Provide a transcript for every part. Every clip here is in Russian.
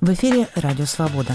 В эфире «Радио Свобода».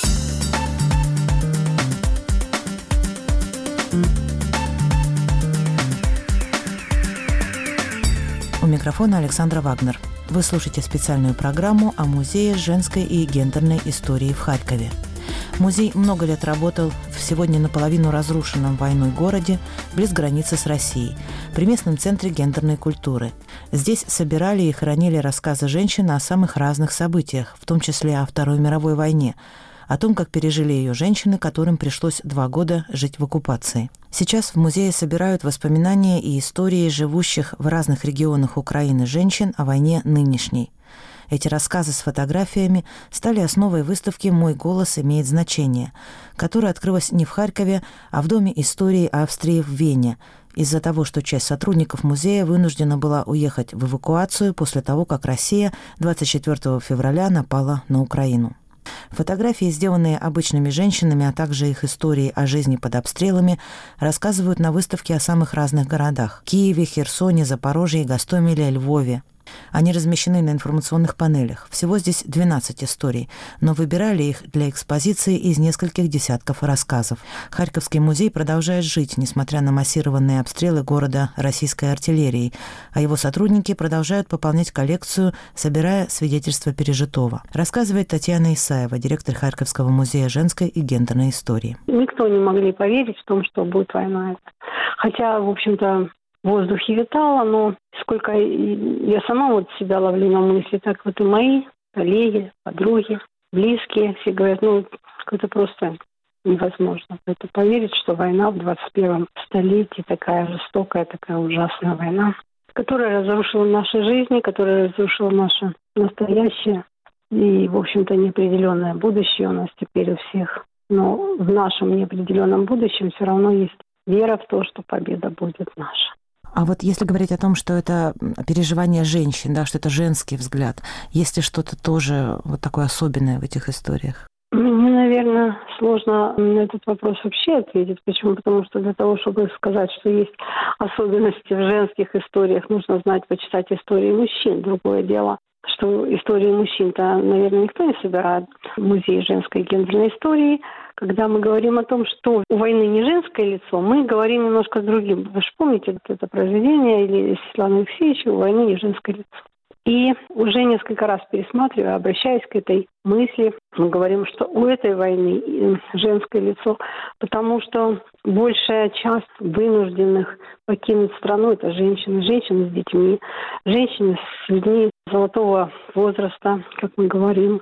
У микрофона Александра Вагнер. Вы слушаете специальную программу о Музее женской и гендерной истории в Харькове. Музей много лет работал в сегодня наполовину разрушенном войной городе близ границы с Россией, при местном центре гендерной культуры. Здесь собирали и хранили рассказы женщин о самых разных событиях, в том числе о Второй мировой войне, о том, как пережили ее женщины, которым пришлось 2 года жить в оккупации. Сейчас в музее собирают воспоминания и истории живущих в разных регионах Украины женщин о войне нынешней. Эти рассказы с фотографиями стали основой выставки «Мой голос имеет значение», которая открылась не в Харькове, а в Доме истории Австрии в Вене, из-за того, что часть сотрудников музея вынуждена была уехать в эвакуацию после того, как Россия 24 февраля напала на Украину. Фотографии, сделанные обычными женщинами, а также их истории о жизни под обстрелами, рассказывают на выставке о самых разных городах – Киеве, Херсоне, Запорожье, Гостомеле, Львове. Они размещены на информационных панелях. Всего здесь 12 историй, но выбирали их для экспозиции из нескольких десятков рассказов. Харьковский музей продолжает жить, несмотря на массированные обстрелы города российской артиллерией, а его сотрудники продолжают пополнять коллекцию, собирая свидетельства пережитого. Рассказывает Татьяна Исаева, директор Харьковского музея женской и гендерной истории. Никто не могли поверить в том, что будет война. Хотя, в общем-то, в воздухе витало, но сколько я сама себя ловлю на мысли, так вот и мои коллеги, подруги, близкие, все говорят, это просто невозможно. Это поверить, что война в 21 столетии, такая жестокая, такая ужасная война, которая разрушила наши жизни, которая разрушила наше настоящее и, в общем-то, неопределенное будущее у нас теперь у всех. Но в нашем неопределенном будущем все равно есть вера в то, что победа будет наша. А вот если говорить о том, что это переживание женщин, да, что это женский взгляд, есть ли что-то тоже вот такое особенное в этих историях? Мне, наверное, сложно на этот вопрос вообще ответить. Почему? Потому что для того, чтобы сказать, что есть особенности в женских историях, нужно знать, почитать истории мужчин. Другое дело, что истории мужчин-то, наверное, никто не собирает в музее женской и гендерной истории. Когда мы говорим о том, что у войны не женское лицо, мы говорим немножко с другим. Вы же помните это произведение или Светланы Алексеевича «У войны не женское лицо». И уже несколько раз пересматривая, обращаясь к этой мысли, мы говорим, что у этой войны женское лицо, потому что большая часть вынужденных покинуть страну – это женщины с детьми, женщины с людьми золотого возраста, как мы говорим.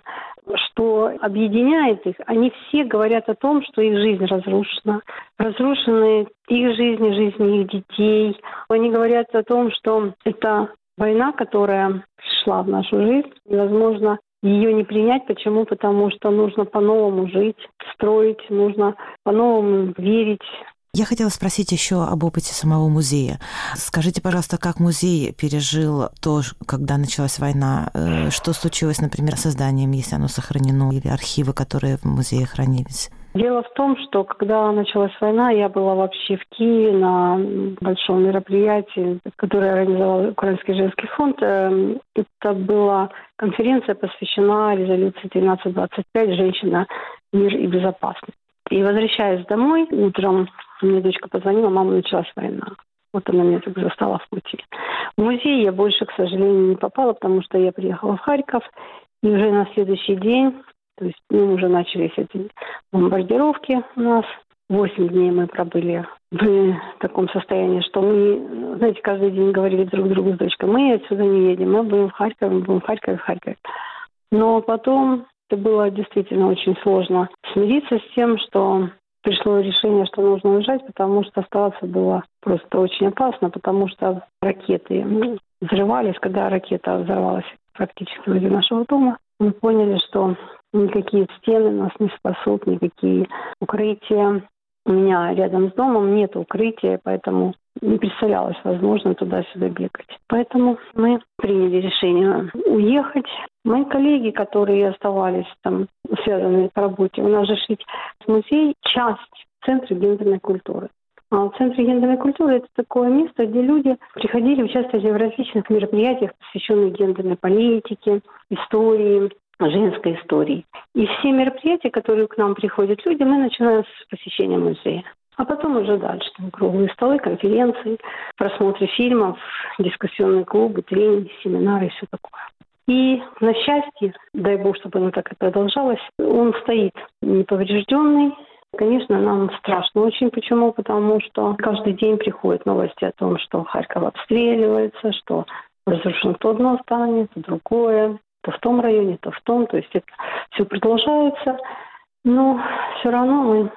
Что объединяет их, они все говорят о том, что их жизнь разрушена. Разрушены их жизни, жизни их детей. Они говорят о том, что это война, которая шла в нашу жизнь. Невозможно ее не принять. Почему? Потому что нужно по-новому жить, строить, нужно по-новому верить. Я хотела спросить еще об опыте самого музея. Скажите, пожалуйста, как музей пережил то, когда началась война? Что случилось, например, с созданием, если оно сохранено, или архивы, которые в музее хранились? Дело в том, что когда началась война, я была вообще в Киеве на большом мероприятии, которое организовал Украинский женский фонд. Это была конференция, посвящена резолюции 1325 «Женщина, мир и безопасность». И возвращаясь домой, утром мне дочка позвонила, мама, началась война. Вот она меня так застала в пути. В музей я больше, к сожалению, не попала, потому что я приехала в Харьков. И уже на следующий день, то есть уже начались эти бомбардировки у нас. 8 дней мы пробыли в таком состоянии, что мы, знаете, каждый день говорили друг другу с дочкой, мы отсюда не едем, мы будем в Харькове, в Харькове. Но потом это было действительно очень сложно смириться с тем, что пришло решение, что нужно уезжать, потому что оставаться было просто очень опасно, потому что ракеты взрывались. Когда ракета взорвалась практически возле нашего дома, мы поняли, что никакие стены нас не спасут, никакие укрытия. У меня рядом с домом нет укрытия, поэтому не представлялось возможно туда-сюда бегать. Поэтому мы приняли решение уехать. Мои коллеги, которые оставались там, связанные по работе, у нас же ведь музей – часть Центра гендерной культуры. А в Центре гендерной культуры – это такое место, где люди приходили, участвовали в различных мероприятиях, посвященных гендерной политике, истории. женской истории. И все мероприятия, которые к нам приходят люди, мы начинаем с посещения музея. А потом уже дальше. Там круглые столы, конференции, просмотры фильмов, дискуссионные клубы, тренинги, семинары и все такое. И на счастье, дай бог, чтобы оно так и продолжалось, он стоит неповрежденный. Конечно, нам страшно очень. Почему? Потому что каждый день приходят новости о том, что Харьков обстреливается, что разрушено то одно здание, то другое, то в том районе, то в том. То есть это все продолжается. Но все равно мы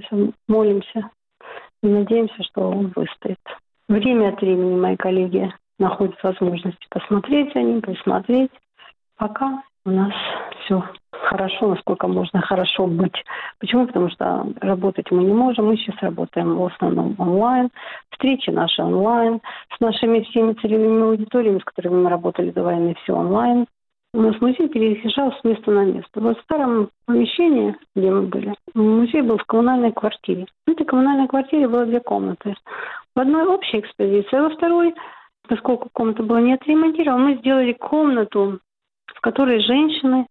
молимся и надеемся, что он выстоит. Время от времени мои коллеги находят возможность посмотреть за ним, присмотреть. Пока у нас все хорошо, насколько можно хорошо быть. Почему? Потому что работать мы не можем. Мы сейчас работаем в основном онлайн. Встречи наши онлайн. С нашими всеми целевыми аудиториями, с которыми мы работали до войны, все онлайн. У нас музей переезжал с места на место. Вот в старом помещении, где мы были, музей был в коммунальной квартире. В этой коммунальной квартире было 2 комнаты. В одной общая экспозиция, а во второй, поскольку комната была не отремонтирована, мы сделали комнату, в которой женщины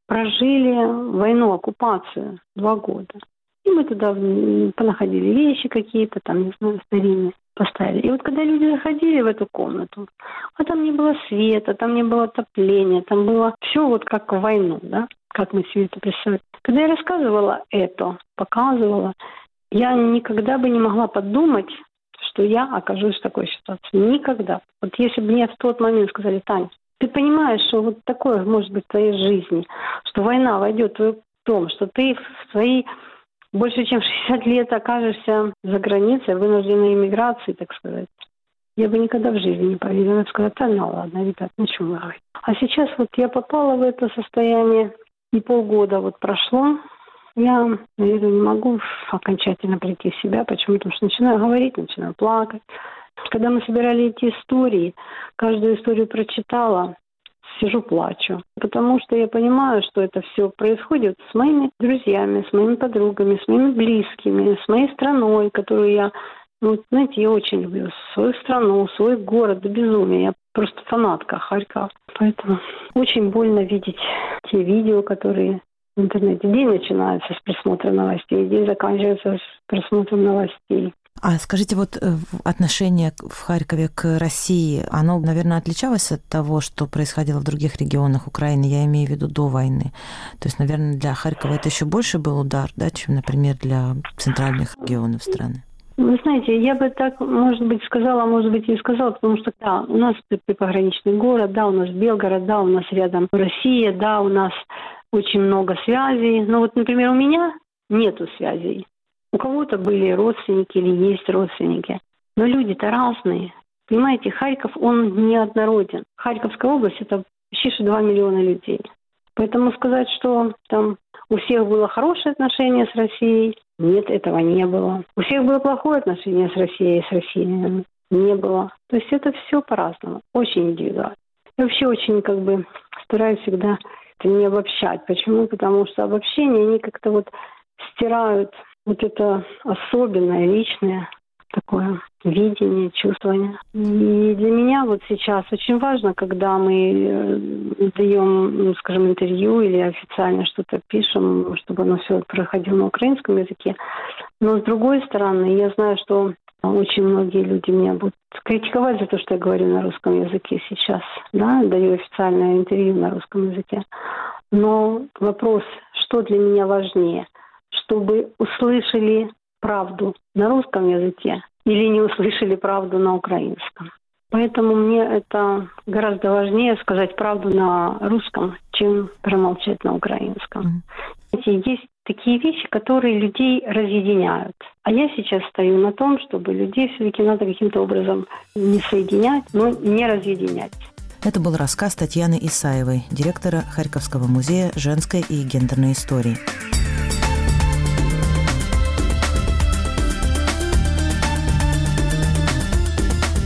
прожили войну, оккупацию 2 года. И мы туда понаходили вещи какие-то, там, не знаю, старинные, поставили. И вот когда люди заходили в эту комнату, а там не было света, там не было отопления, там было все вот как в войну, да, как мы себе это представляем. Когда я рассказывала это, показывала, я никогда бы не могла подумать, что я окажусь в такой ситуации. Никогда. Вот если бы мне в тот момент сказали: Тань, ты понимаешь, что вот такое может быть в твоей жизни, что война войдет в твой дом, что ты в свои больше чем 60 лет окажешься за границей, вынужденной эмиграции, так сказать. Я бы никогда в жизни не поверила. Я бы сказала: да, ну ладно, ребят, ну что вы говорите. А сейчас вот я попала в это состояние, и полгода вот прошло. Я, наверное, не могу окончательно прийти в себя. Почему? Потому что начинаю говорить, начинаю плакать. Когда мы собирали эти истории, каждую историю прочитала, сижу, плачу. Потому что я понимаю, что это все происходит с моими друзьями, с моими подругами, с моими близкими, с моей страной, которую я, ну, знаете, я очень люблю свою страну, свой город до безумия. Я просто фанатка Харькова. Поэтому очень больно видеть те видео, которые в интернете. День начинается с просмотра новостей, день заканчивается с просмотром новостей. А скажите, вот отношение в Харькове к России, оно, наверное, отличалось от того, что происходило в других регионах Украины, я имею в виду до войны? То есть, наверное, для Харькова это еще больше был удар, да, чем, например, для центральных регионов страны? Вы знаете, я бы так, может быть, сказала, а может быть, не сказала, потому что, да, у нас приграничный город, да, у нас Белгород, да, у нас рядом Россия, да, у нас очень много связей. Но вот, например, у меня нету связей. У кого-то были родственники или есть родственники. Но люди-то разные. Понимаете, Харьков, он неоднороден. Харьковская область – это почти 2 миллиона людей. Поэтому сказать, что там у всех было хорошее отношение с Россией, нет, этого не было. У всех было плохое отношение с Россией и с Россией, не было. То есть это все по-разному, очень индивидуально. Я вообще очень стараюсь всегда это не обобщать. Почему? Потому что обобщения, они как-то вот стирают вот это особенное, личное такое видение, чувствование. И для меня вот сейчас очень важно, когда мы даем, скажем, интервью или официально что-то пишем, чтобы оно все проходило на украинском языке. Но с другой стороны, я знаю, что очень многие люди меня будут критиковать за то, что я говорю на русском языке сейчас. Да, даю официальное интервью на русском языке. Но вопрос, что для меня важнее, чтобы услышали правду на русском языке или не услышали правду на украинском. Поэтому мне это гораздо важнее сказать правду на русском, чем промолчать на украинском. Есть такие вещи, которые людей разъединяют. А я сейчас стою на том, чтобы людей все-таки надо каким-то образом не соединять, но не разъединять. Это был рассказ Татьяны Исаевой, директора Харьковского музея женской и гендерной истории.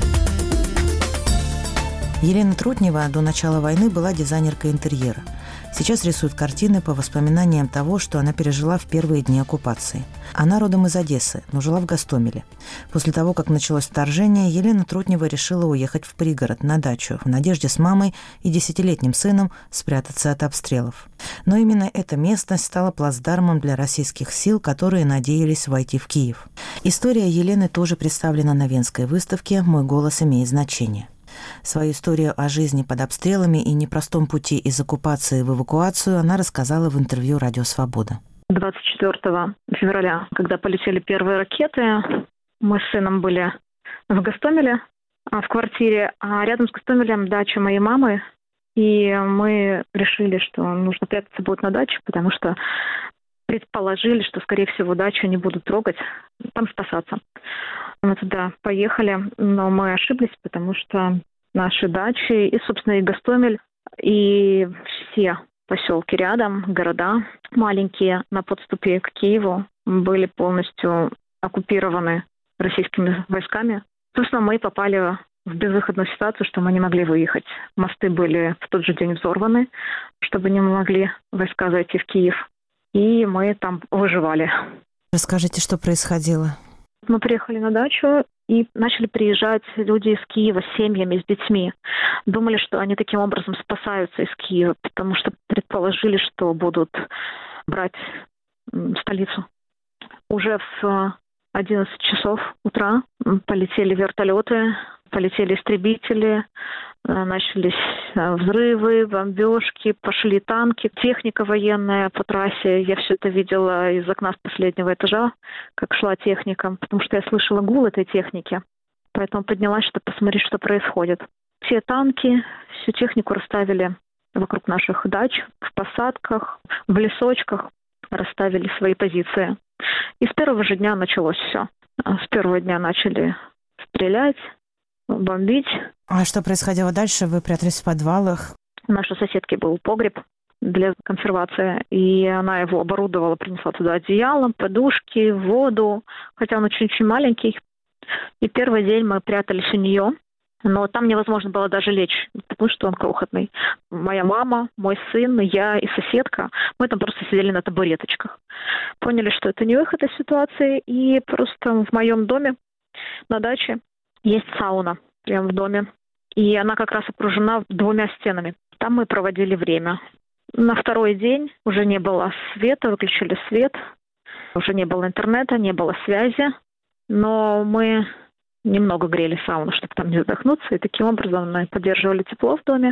Елена Трутнева до начала войны была дизайнеркой интерьера. Сейчас рисует картины по воспоминаниям того, что она пережила в первые дни оккупации. Она родом из Одессы, но жила в Гостомеле. После того, как началось вторжение, Елена Трутнева решила уехать в пригород, на дачу, в надежде с мамой и 10-летним сыном спрятаться от обстрелов. Но именно эта местность стала плацдармом для российских сил, которые надеялись войти в Киев. История Елены тоже представлена на Венской выставке «Мой голос имеет значение». Свою историю о жизни под обстрелами и непростом пути из оккупации в эвакуацию она рассказала в интервью «Радио Свобода». 24 февраля, когда полетели первые ракеты, мы с сыном были в Гостомеле, в квартире, а рядом с Гостомелем дача моей мамы. И мы решили, что нужно прятаться будет на даче, потому что предположили, что, скорее всего, дачу не будут трогать, там спасаться. Мы туда поехали, но мы ошиблись, потому что наши дачи и, собственно, и Гостомель, и все поселки рядом, города маленькие на подступе к Киеву были полностью оккупированы российскими войсками. Собственно, мы попали в безвыходную ситуацию, что мы не могли выехать. Мосты были в тот же день взорваны, чтобы не могли войска зайти в Киев. И мы там выживали. Расскажите, что происходило? Мы приехали на дачу, и начали приезжать люди из Киева с семьями, с детьми. Думали, что они таким образом спасаются из Киева, потому что предположили, что будут брать столицу. Уже в 11 часов утра полетели вертолеты, полетели истребители, начались взрывы, бомбежки, пошли танки, техника военная по трассе. Я все это видела из окна с последнего этажа, как шла техника, потому что я слышала гул этой техники. Поэтому поднялась, чтобы посмотреть, что происходит. Все танки, всю технику расставили вокруг наших дач, в посадках, в лесочках, расставили свои позиции. И с первого же дня началось все. С первого дня начали стрелять, бомбить. А что происходило дальше? Вы прятались в подвалах? У нашей соседки был погреб для консервации, и она его оборудовала, принесла туда одеяло, подушки, воду, хотя он очень-очень маленький. И первый день мы прятались у нее, но там невозможно было даже лечь, потому что он крохотный. Моя мама, мой сын, я и соседка, мы там просто сидели на табуреточках. Поняли, что это не выход из ситуации, и просто в моем доме на даче есть сауна, прямо в доме. И она как раз окружена 2 стенами. Там мы проводили время. На второй день уже не было света, выключили свет. Уже не было интернета, не было связи. Но мы немного грели сауну, чтобы там не задохнуться. И таким образом мы поддерживали тепло в доме.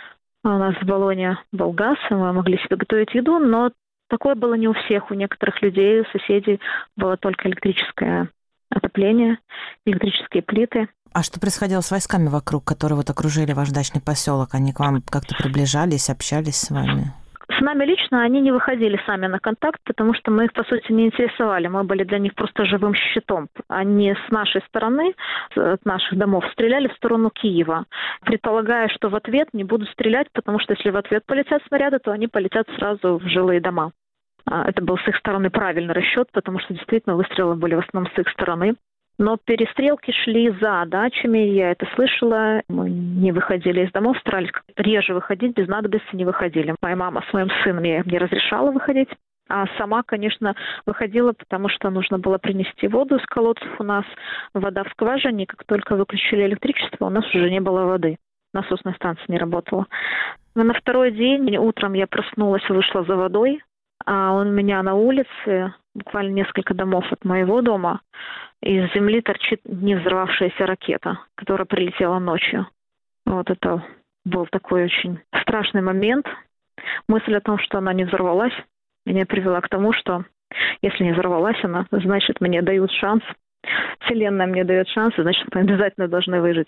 У нас в баллоне был газ, и мы могли себе готовить еду. Но такое было не у всех. У некоторых людей, у соседей было только электрическое отопление, электрические плиты. А что происходило с войсками вокруг, которые вот окружили ваш дачный поселок? Они к вам как-то приближались, общались с вами? С нами лично они не выходили сами на контакт, потому что мы их, по сути, не интересовали. Мы были для них просто живым щитом. Они с нашей стороны, от наших домов, стреляли в сторону Киева, предполагая, что в ответ не будут стрелять, потому что если в ответ полетят снаряды, то они полетят сразу в жилые дома. Это был с их стороны правильный расчет, потому что действительно выстрелы были в основном с их стороны. Но перестрелки шли за дачами, я это слышала. Мы не выходили из домов, старались реже выходить, без надобности не выходили. Моя мама с моим сыном не разрешала выходить. А сама, конечно, выходила, потому что нужно было принести воду из колодцев. У нас вода в скважине, как только выключили электричество, у нас уже не было воды. Насосная станция не работала. Но на второй день утром я проснулась, вышла за водой. А он у меня на улице, буквально несколько домов от моего дома. Из земли торчит не взорвавшаяся ракета, которая прилетела ночью. Вот это был такой очень страшный момент. Мысль о том, что она не взорвалась, меня привела к тому, что если не взорвалась она, значит, мне дают шанс. Вселенная мне дает шанс, значит, мы обязательно должны выжить.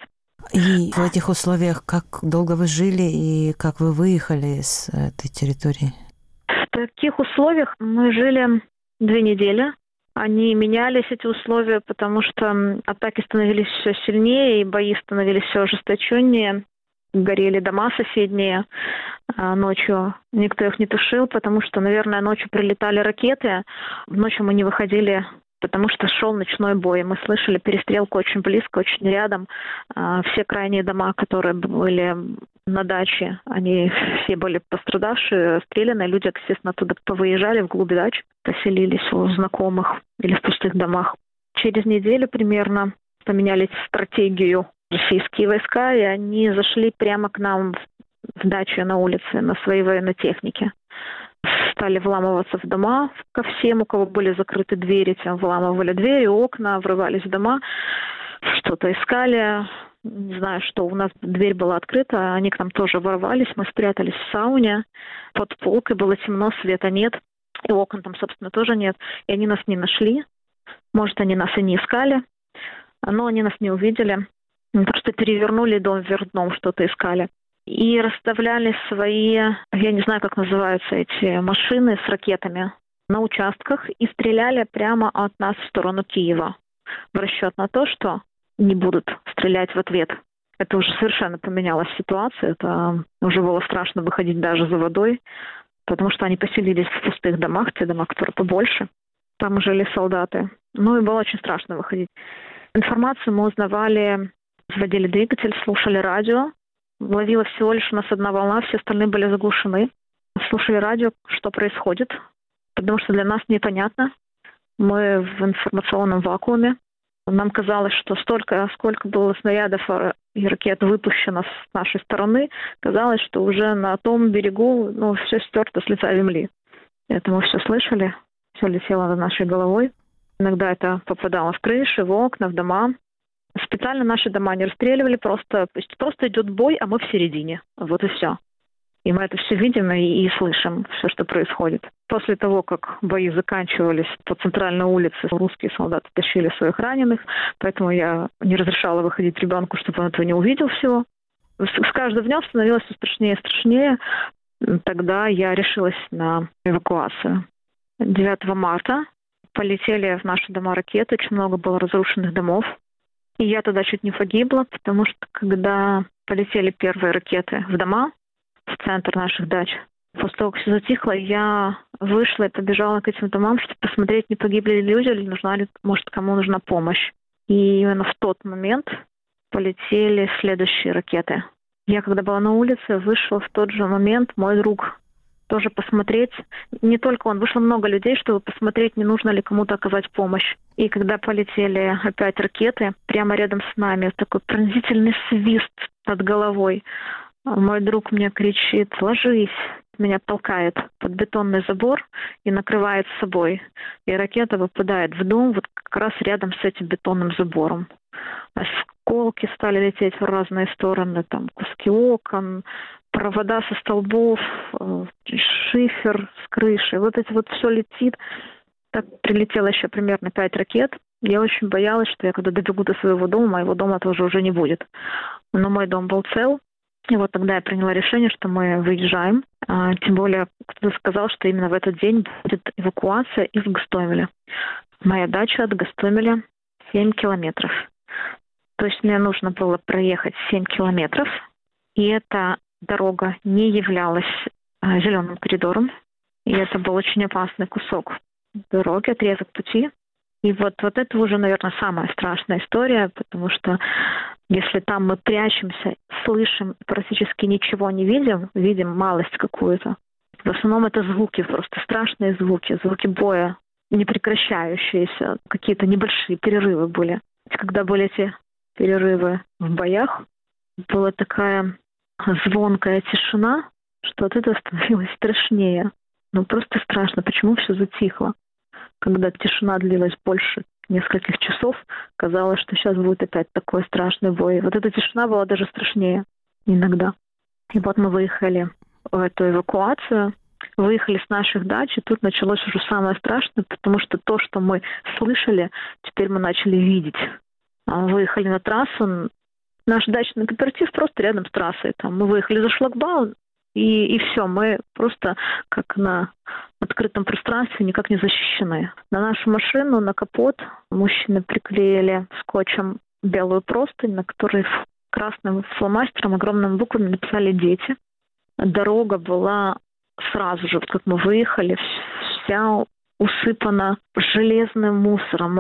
И в этих условиях как долго вы жили и как вы выехали с этой территории? В таких условиях мы жили 2 недели. Они менялись, эти условия, потому что атаки становились все сильнее, и бои становились все ожесточеннее. Горели дома соседние ночью. Никто их не тушил, потому что, наверное, ночью прилетали ракеты. Ночью мы не выходили, потому что шел ночной бой. Мы слышали перестрелку очень близко, очень рядом. Все крайние дома, которые были на даче. Они все были пострадавшие, расстреляны. Люди, естественно, оттуда повыезжали вглубь дач, поселились у знакомых или в пустых домах. Через неделю примерно поменяли стратегию российские войска, и они зашли прямо к нам в дачу на улице на своей военной технике. Стали вламываться в дома ко всем, у кого были закрыты двери, тем вламывали двери, окна, врывались в дома, что-то искали. Не знаю, что у нас дверь была открыта, они к нам тоже ворвались, мы спрятались в сауне, под полкой было темно, света нет, и окон там, собственно, тоже нет, и они нас не нашли. Может, они нас и не искали, но они нас не увидели. Просто перевернули дом вверх дном, что-то искали. И расставляли свои, я не знаю, как называются эти машины с ракетами, на участках и стреляли прямо от нас в сторону Киева. В расчет на то, что не будут стрелять в ответ. Это уже совершенно поменялась ситуация. Это уже было страшно выходить даже за водой, потому что они поселились в пустых домах, те дома, которые побольше. Там жили солдаты. Ну и было очень страшно выходить. Информацию мы узнавали, вводили двигатель, слушали радио. Ловила всего лишь у нас одна волна, все остальные были заглушены. Слушали радио, что происходит, потому что для нас непонятно. Мы в информационном вакууме. Нам казалось, что сколько было снарядов и ракет выпущено с нашей стороны, казалось, что уже на том берегу все стерто с лица земли. Это мы все слышали, все летело над нашей головой. Иногда это попадало в крыши, в окна, в дома. Специально наши дома не расстреливали, просто идет бой, а мы в середине. Вот и все. И мы это все видим и слышим, все, что происходит. После того, как бои заканчивались по центральной улице, русские солдаты тащили своих раненых, поэтому я не разрешала выходить ребенку, чтобы он этого не увидел всего. С каждым днем становилось все страшнее и страшнее. Тогда я решилась на эвакуацию. 9 марта полетели в наши дома ракеты, очень много было разрушенных домов. И я тогда чуть не погибла, потому что когда полетели первые ракеты в дома, в центр наших дач, после того, как все затихло, я вышла и побежала к этим домам, чтобы посмотреть, не погибли ли люди, или может, кому нужна помощь. И именно в тот момент полетели следующие ракеты. Я, когда была на улице, вышел в тот же момент мой друг тоже посмотреть. Не только он, вышло много людей, чтобы посмотреть, не нужно ли кому-то оказать помощь. И когда полетели опять ракеты, прямо рядом с нами, такой пронзительный свист над головой. Мой друг мне кричит: «Ложись!» Меня толкает под бетонный забор и накрывает собой. И ракета выпадает в дом вот как раз рядом с этим бетонным забором. Осколки стали лететь в разные стороны, там куски окон, провода со столбов, шифер с крыши. Вот это вот все летит. Так прилетело еще примерно 5 ракет. Я очень боялась, что я когда добегу до своего дома, моего дома тоже уже не будет. Но мой дом был цел. И вот тогда я приняла решение, что мы выезжаем. Тем более, кто-то сказал, что именно в этот день будет эвакуация из Гостомеля. Моя дача от Гостомеля 7 километров. То есть мне нужно было проехать 7 километров. И эта дорога не являлась зеленым коридором. И это был очень опасный кусок дороги, отрезок пути. И вот это уже, наверное, самая страшная история, потому что если там мы прячемся, слышим, практически ничего не видим малость какую-то. В основном это звуки, просто страшные звуки боя, непрекращающиеся, какие-то небольшие перерывы были. Когда были эти перерывы в боях, была такая звонкая тишина, что от этого становилось страшнее. Просто страшно, почему все затихло. Когда тишина длилась больше нескольких часов, казалось, что сейчас будет опять такой страшный бой. Вот эта тишина была даже страшнее иногда. И вот мы выехали в эту эвакуацию, выехали с наших дач, и тут началось уже самое страшное, потому что то, что мы слышали, теперь мы начали видеть. Выехали на трассу. Наш дачный кооператив просто рядом с трассой. Там мы выехали за шлагбаум, и все, мы просто как на открытом пространстве никак не защищены. На нашу машину, на капот мужчины приклеили скотчем белую простынь, на которой красным фломастером огромными буквами написали «Дети». Дорога была сразу же, как мы выехали, вся усыпана железным мусором,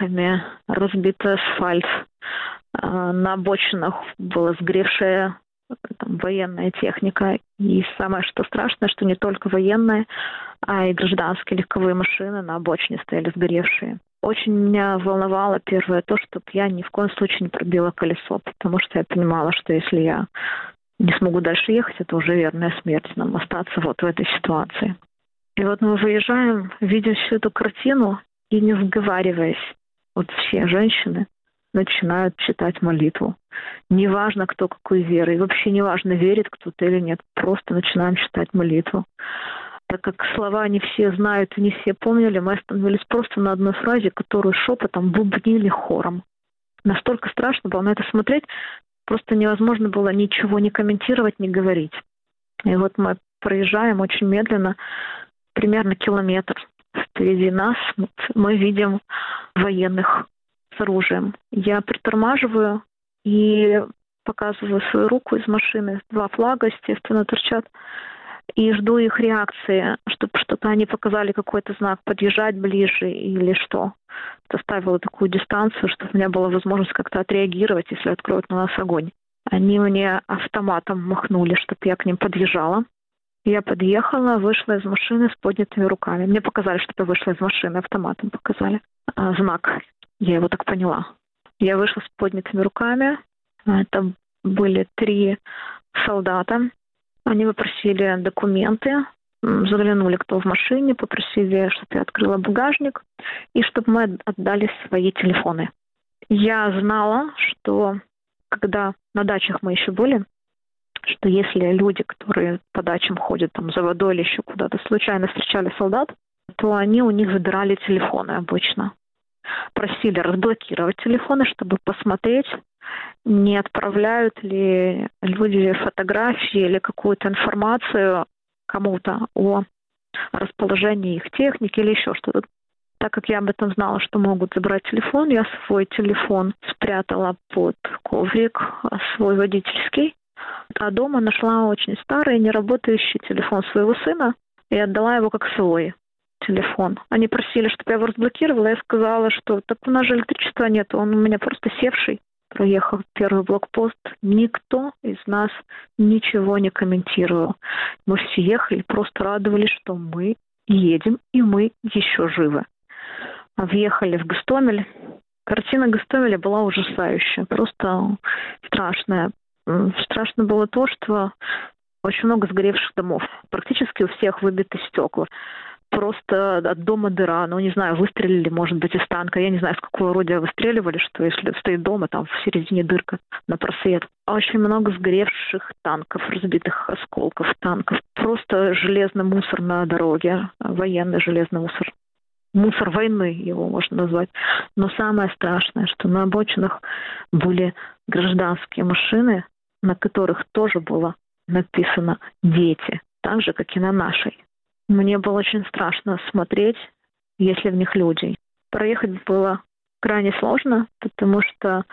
осколками, разбитый асфальт. На обочинах была сгоревшая там, военная техника. И самое что страшное, что не только военная, а и гражданские легковые машины на обочине стояли сгоревшие. Очень меня волновало первое то, чтобы я ни в коем случае не пробила колесо, потому что я понимала, что если я не смогу дальше ехать, это уже верная смерть нам остаться вот в этой ситуации. И вот мы выезжаем, видим всю эту картину и, не сговариваясь, вот все женщины начинают читать молитву. Неважно, кто какой веры, и вообще неважно, верит кто-то или нет, просто начинаем читать молитву. Так как слова не все знают и не все помнили, мы остановились просто на одной фразе, которую шепотом бубнили хором. Настолько страшно было на это смотреть, просто невозможно было ничего не комментировать, не говорить. И вот мы проезжаем очень медленно, примерно километр. Впереди нас мы видим военных с оружием. Я притормаживаю и показываю свою руку из машины. 2 флага, естественно, торчат. И жду их реакции, чтобы что-то они показали, какой-то знак, подъезжать ближе или что. Составила такую дистанцию, чтобы у меня была возможность как-то отреагировать, если откроют на нас огонь. Они мне автоматом махнули, чтобы я к ним подъезжала. Я подъехала, вышла из машины с поднятыми руками. Мне показали, что я вышла из машины, автоматом показали. Знак. Я его так поняла. Я вышла с поднятыми руками. Это были 3 солдата. Они попросили документы, заглянули, кто в машине, попросили, чтобы я открыла багажник и чтобы мы отдали свои телефоны. Я знала, что когда на дачах мы еще были, что если люди, которые по дачам ходят там за водой или еще куда-то, случайно встречали солдат, то они у них забирали телефоны обычно. Просили разблокировать телефоны, чтобы посмотреть, не отправляют ли люди фотографии или какую-то информацию кому-то о расположении их техники или еще что-то. Так как я об этом знала, что могут забрать телефон, я свой телефон спрятала под коврик, свой водительский. А дома нашла очень старый, неработающий телефон своего сына и отдала его как свой телефон. Они просили, чтобы я его разблокировала. Я сказала, что так у нас же электричества нет, он у меня просто севший. Проехал первый блокпост. Никто из нас ничего не комментировал. Мы все ехали, просто радовались, что мы едем, и мы еще живы. Въехали в Гостомель. Картина Гостомеля была ужасающая, просто страшная. Страшно было то, что очень много сгоревших домов. Практически у всех выбиты стекла. Просто от дома дыра. Ну, не знаю, выстрелили, может быть, из танка. Я не знаю, с какого орудия выстреливали, что если стоит дома, там в середине дырка на просвет. Очень много сгоревших танков, разбитых осколков танков. Просто железный мусор на дороге. Военный железный мусор. Мусор войны его можно назвать. Но самое страшное, что на обочинах были гражданские машины, на которых тоже было написано «дети», так же, как и на нашей. Мне было очень страшно смотреть, если в них люди. Проехать было крайне сложно, потому что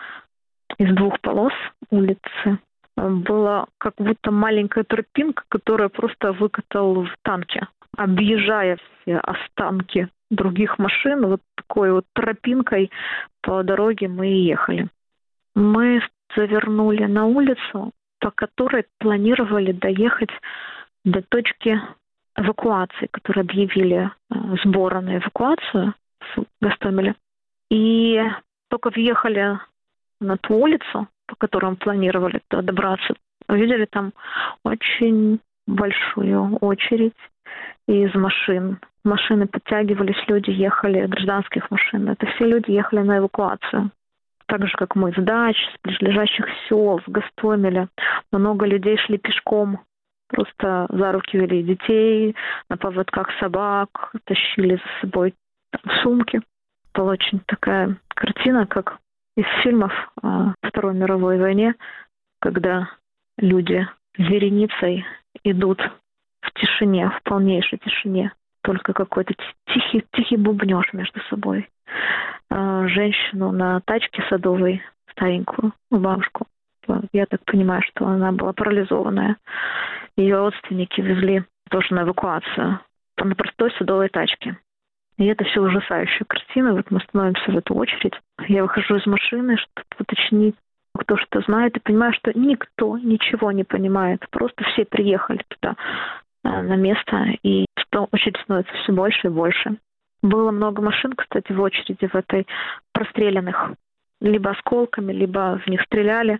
из 2 полос улицы была как будто маленькая тропинка, которая просто выкатал в танке. Объезжая все останки других машин, вот такой вот тропинкой по дороге мы и ехали. Мы завернули на улицу, по которой планировали доехать до точки эвакуации, которые объявили сборы на эвакуацию в Гостомеле. И только въехали на ту улицу, по которой мы планировали туда добраться, увидели там очень большую очередь из машин. Машины подтягивались, люди ехали, гражданских машин. Это все люди ехали на эвакуацию. Так же, как мы, с дач, с ближайших сел, с Гостомеля. Много людей шли пешком. Просто за руки вели детей, на поводках собак, тащили за собой сумки. Была очень такая картина, как из фильмов о Второй мировой войне, когда люди вереницей идут в тишине, в полнейшей тишине. Только какой-то тихий бубнёж между собой. Женщину на тачке садовой, старенькую, бабушку. Я так понимаю, что она была парализованная. Ее родственники везли тоже на эвакуацию на простой садовой тачке. И это все ужасающая картина. Вот мы становимся в эту очередь. Я выхожу из машины, чтобы уточнить, кто что знает, и понимаю, что никто ничего не понимает. Просто все приехали туда на место, и очередь становится все больше и больше. Было много машин, кстати, в очереди в этой простреленных. Либо осколками, либо в них стреляли.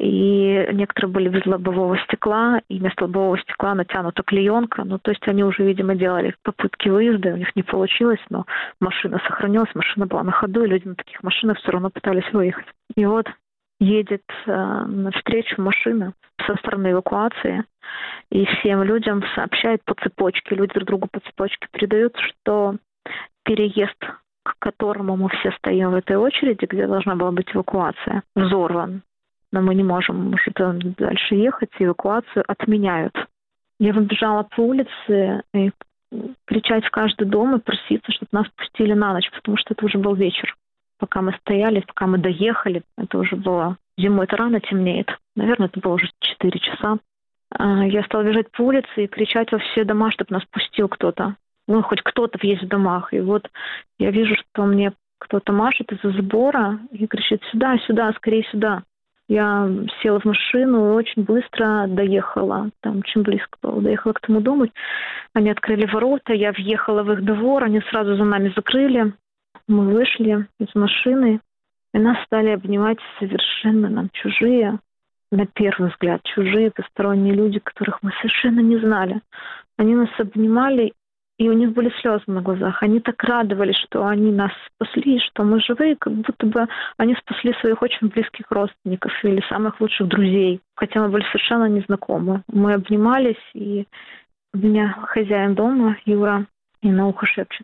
И некоторые были без лобового стекла, и вместо лобового стекла натянута клеенка. Ну, то есть они уже, видимо, делали попытки выезда, у них не получилось, но машина сохранилась, машина была на ходу, и люди на таких машинах все равно пытались выехать. И вот едет навстречу машина со стороны эвакуации, и всем людям сообщает по цепочке, люди друг другу по цепочке передают, что переезд, к которому мы все стоим в этой очереди, где должна была быть эвакуация, взорван. Но мы не можем уже дальше ехать, эвакуацию отменяют. Я выбежала по улице и кричать в каждый дом и проситься, чтобы нас пустили на ночь, потому что это уже был вечер. Пока мы стояли, пока мы доехали, это уже было... Зимой это рано темнеет. Наверное, это было уже 4 часа. Я стала бежать по улице и кричать во все дома, чтобы нас пустил кто-то. Ну, хоть кто-то есть в домах. И вот я вижу, что мне кто-то машет из-за забора и кричит: «Сюда, сюда, скорее сюда». Я села в машину и очень быстро доехала. Там очень близко было. Доехала к тому дому. Они открыли ворота, я въехала в их двор, они сразу за нами закрыли. Мы вышли из машины, и нас стали обнимать совершенно нам чужие, на первый взгляд, чужие посторонние люди, которых мы совершенно не знали. Они нас обнимали, и у них были слезы на глазах. Они так радовались, что они нас спасли, что мы живые, как будто бы они спасли своих очень близких родственников или самых лучших друзей, хотя мы были совершенно незнакомы. Мы обнимались, и у меня хозяин дома, Юра, и на ухо шепчет: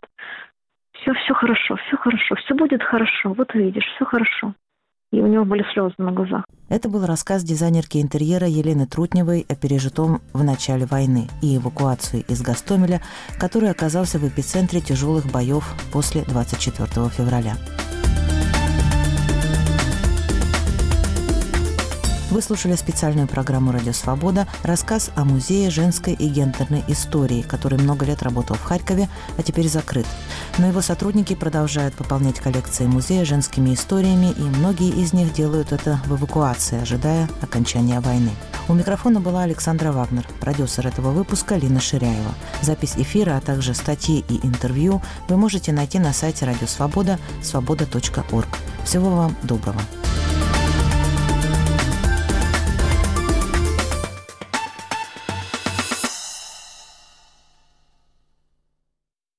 все хорошо, все будет хорошо, вот увидишь, все хорошо. И у него были слезы на глазах. Это был рассказ дизайнерки интерьера Елены Трутневой о пережитом в начале войны и эвакуации из Гостомеля, который оказался в эпицентре тяжелых боев после 24 февраля. Вы слушали специальную программу «Радио Свобода», рассказ о музее женской и гендерной истории, который много лет работал в Харькове, а теперь закрыт. Но его сотрудники продолжают пополнять коллекции музея женскими историями, и многие из них делают это в эвакуации, ожидая окончания войны. У микрофона была Александра Вагнер, продюсер этого выпуска Лина Ширяева. Запись эфира, а также статьи и интервью вы можете найти на сайте «Радио Свобода» свобода.орг. Всего вам доброго.